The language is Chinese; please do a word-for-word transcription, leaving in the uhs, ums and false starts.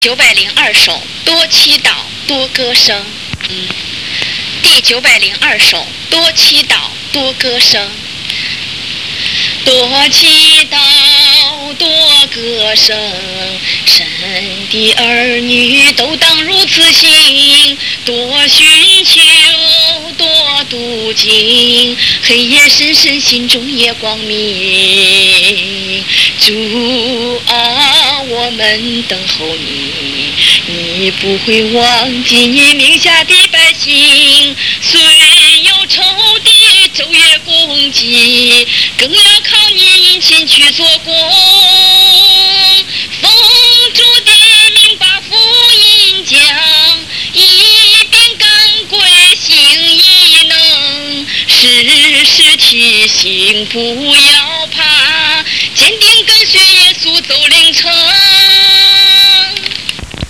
九百零二首，多祈祷，多歌声。嗯，第九百零二首，多祈祷，多歌声。多祈祷，多歌声，神的儿女都当如此行。多寻求，多读经，黑夜深深，心中也光明。主啊，我们等候你，你不会忘记你名下的百姓。虽有仇敌昼夜攻击，更要靠你殷勤去做工。奉主的名把福音讲，一边赶归行异能，时时提醒不要